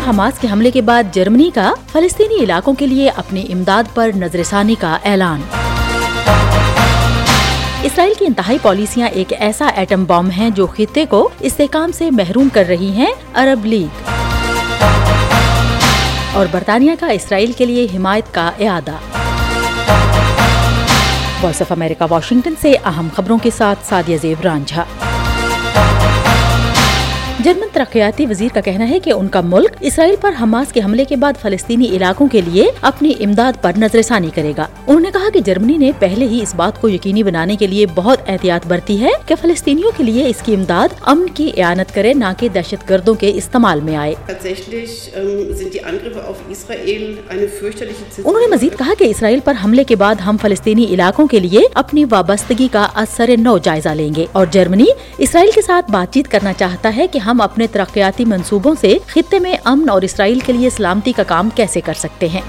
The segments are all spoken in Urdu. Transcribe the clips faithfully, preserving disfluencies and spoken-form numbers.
حماس کے حملے کے بعد جرمنی کا فلسطینی علاقوں کے لیے اپنی امداد پر نظر ثانی کا اعلان۔ اسرائیل کی انتہائی پالیسیاں ایک ایسا ایٹم بم ہیں جو خطے کو استحکام سے محروم کر رہی ہیں، عرب لیگ۔ اور برطانیہ کا اسرائیل کے لیے حمایت کا اعادہ۔ وائس آف امریکہ واشنگٹن سے اہم خبروں کے ساتھ سعدیہ زیب رانجھا۔ جرمن ترقیاتی وزیر کا کہنا ہے کہ ان کا ملک اسرائیل پر حماس کے حملے کے بعد فلسطینی علاقوں کے لیے اپنی امداد پر نظر ثانی کرے گا۔ انہوں نے کہا کہ جرمنی نے پہلے ہی اس بات کو یقینی بنانے کے لیے بہت احتیاط برتی ہے کہ فلسطینیوں کے لیے اس کی امداد امن کی اعانت کرے، نہ کہ دہشت گردوں کے استعمال میں آئے۔ انہوں نے مزید کہا کہ اسرائیل پر حملے کے بعد ہم فلسطینی علاقوں کے لیے اپنی وابستگی کا اثر نو جائزہ لیں گے، اور جرمنی اسرائیل کے ساتھ بات چیت کرنا چاہتا ہے کہ ہم اپنے ترقیاتی منصوبوں سے خطے میں امن اور اسرائیل کے لیے سلامتی کا کام کیسے کر سکتے ہیں۔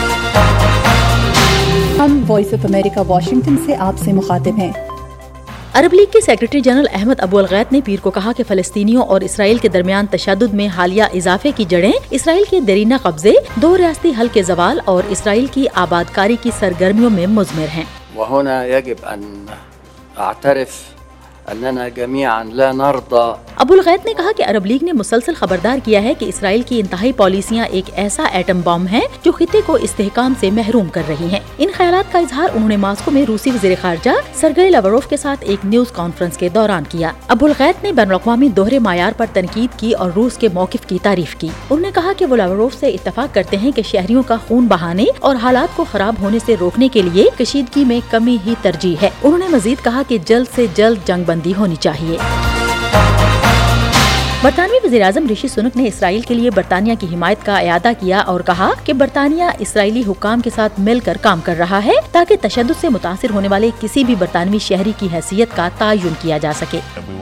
ہم وائس آف امریکہ واشنگٹن سے آپ سے مخاطب ہیں۔ عرب لیگ کے سیکرٹری جنرل احمد ابو الغیط نے پیر کو کہا کہ فلسطینیوں اور اسرائیل کے درمیان تشدد میں حالیہ اضافے کی جڑیں اسرائیل کے دیرینہ قبضے، دو ریاستی حل کے زوال اور اسرائیل کی آبادکاری کی سرگرمیوں میں مضمر ہیں۔ وهنا يجب أن أعترف أننا جميعا لا نرضى۔ ابو الغیط نے کہا کہ عرب لیگ نے مسلسل خبردار کیا ہے کہ اسرائیل کی انتہائی پالیسیاں ایک ایسا ایٹم بم ہیں جو خطے کو استحکام سے محروم کر رہی ہیں۔ ان خیالات کا اظہار انہوں نے ماسکو میں روسی وزیر خارجہ سرگئی لاوروف کے ساتھ ایک نیوز کانفرنس کے دوران کیا۔ ابو الغیط نے بین الاقوامی دوہرے معیار پر تنقید کی اور روس کے موقف کی تعریف کی۔ انہوں نے کہا کہ وہ لاوروف سے اتفاق کرتے ہیں کہ شہریوں کا خون بہانے اور حالات کو خراب ہونے سے روکنے کے لیے کشیدگی میں کمی ہی ترجیح ہے۔ انہوں نے مزید کہا کہ جلد سے جلد جنگ بندی ہونی چاہیے۔ برطانوی وزیر اعظم رشی سنک نے اسرائیل کے لیے برطانیہ کی حمایت کا اعادہ کیا اور کہا کہ برطانیہ اسرائیلی حکام کے ساتھ مل کر کام کر رہا ہے تاکہ تشدد سے متاثر ہونے والے کسی بھی برطانوی شہری کی حیثیت کا تعین کیا جا سکے۔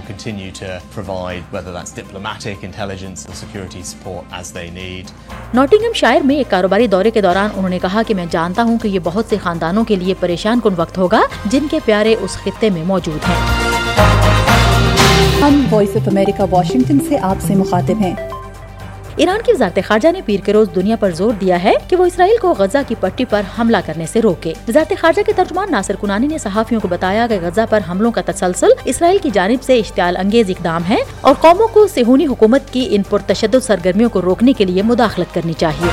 نوٹنگھم شائر میں ایک کاروباری دورے کے دوران انہوں نے کہا کہ میں جانتا ہوں کہ یہ بہت سے خاندانوں کے لیے پریشان کن وقت ہوگا جن کے پیارے اس خطے میں موجود ہیں۔ ہم وائس آف امریکہ واشنگٹن سے آپ سے مخاطب ہیں۔ ایران کی وزارت خارجہ نے پیر کے روز دنیا پر زور دیا ہے کہ وہ اسرائیل کو غزہ کی پٹی پر حملہ کرنے سے روکے۔ وزارت خارجہ کے ترجمان ناصر کنانی نے صحافیوں کو بتایا کہ غزہ پر حملوں کا تسلسل اسرائیل کی جانب سے اشتعال انگیز اقدام ہے اور قوموں کو صہیونی حکومت کی ان پرتشدد سرگرمیوں کو روکنے کے لیے مداخلت کرنی چاہیے۔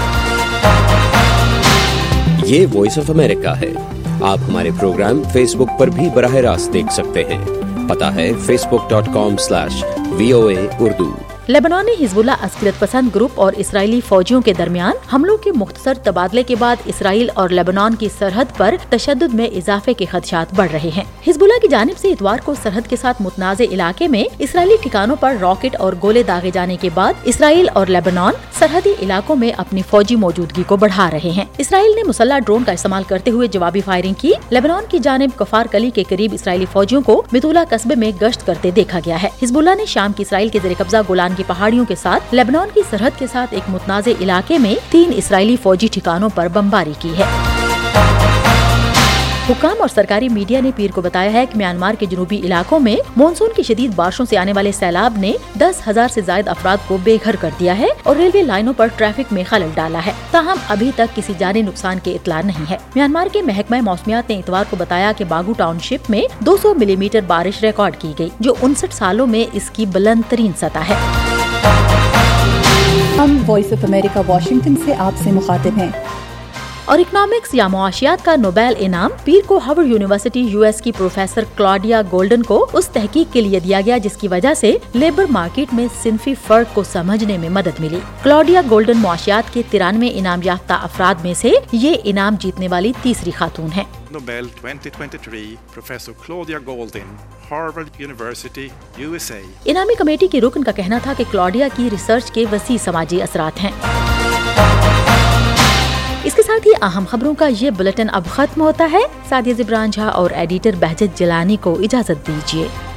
یہ وائس آف امریکہ ہے۔ آپ ہمارے پروگرام فیس بک پر بھی براہ راست دیکھ سکتے ہیں۔ پتہ ہے facebook dot com slash V O A Urdu. Lebanon نے حزب اللہ عسکریت پسند گروپ اور اسرائیلی فوجیوں کے درمیان حملوں کے مختصر تبادلے کے بعد اسرائیل اور لیبنان کی سرحد پر تشدد میں اضافے کے خدشات بڑھ رہے ہیں۔ حزب اللہ کی جانب سے اتوار کو سرحد کے ساتھ متنازع علاقے میں اسرائیلی ٹھکانوں پر راکٹ اور گولے داغے جانے کے بعد اسرائیل اور لیبنان سرحدی علاقوں میں اپنی فوجی موجودگی کو بڑھا رہے ہیں۔ اسرائیل نے مسلح ڈرون کا استعمال کرتے ہوئے جوابی فائرنگ کی۔ لیبنان کی جانب کفار کلی کے قریب اسرائیلی فوجیوں کو بیتولا قصبے میں گشت کرتے دیکھا گیا ہے۔ حزب اللہ نے شام کی اسرائیل کے زیر قبضہ گولان کی پہاڑیوں کے ساتھ لیبنان کی سرحد کے ساتھ ایک متنازع علاقے میں تین اسرائیلی فوجی ٹھکانوں پر بمباری کی ہے۔ حکام اور سرکاری میڈیا نے پیر کو بتایا ہے کہ میانمار کے جنوبی علاقوں میں مونسون کی شدید بارشوں سے آنے والے سیلاب نے دس ہزار سے زائد افراد کو بے گھر کر دیا ہے اور ریلوے لائنوں پر ٹریفک میں خلل ڈالا ہے۔ تاہم ابھی تک کسی جانی نقصان کی اطلاع نہیں ہے۔ میانمار کے محکمہ موسمیات نے اتوار کو بتایا کہ باگو ٹاؤن شپ میں دو سو ملی میٹر بارش ریکارڈ کی گئی، جو انسٹھ سالوں میں اس کی بلند ترین سطح ہے۔ ہم وائس آف امریکہ واشنگٹن سے آپ سے مخاطب ہیں۔ اور اکنامکس یا معاشیات کا نوبیل انعام پیر کو ہارورڈ یونیورسٹی یو ایس کی پروفیسر کلاڈیا گولڈن کو اس تحقیق کے لیے دیا گیا جس کی وجہ سے لیبر مارکیٹ میں صنفی فرق کو سمجھنے میں مدد ملی۔ کلاڈیا گولڈن معاشیات کے ترانوے انعام یافتہ افراد میں سے یہ انعام جیتنے والی تیسری خاتون ہیں۔ Nobel twenty twenty-three professor Claudia Goldin, Harvard university U S A. انعامی کمیٹی کی رکن کا کہنا تھا کہ کلاڈیا کی ریسرچ کے وسیع سماجی اثرات ہیں۔ اس کے ساتھ ہی اہم خبروں کا یہ بلیٹن اب ختم ہوتا ہے۔ سعدیہ زیب رانجھا اور ایڈیٹر بہجت جیلانی کو اجازت دیجیے۔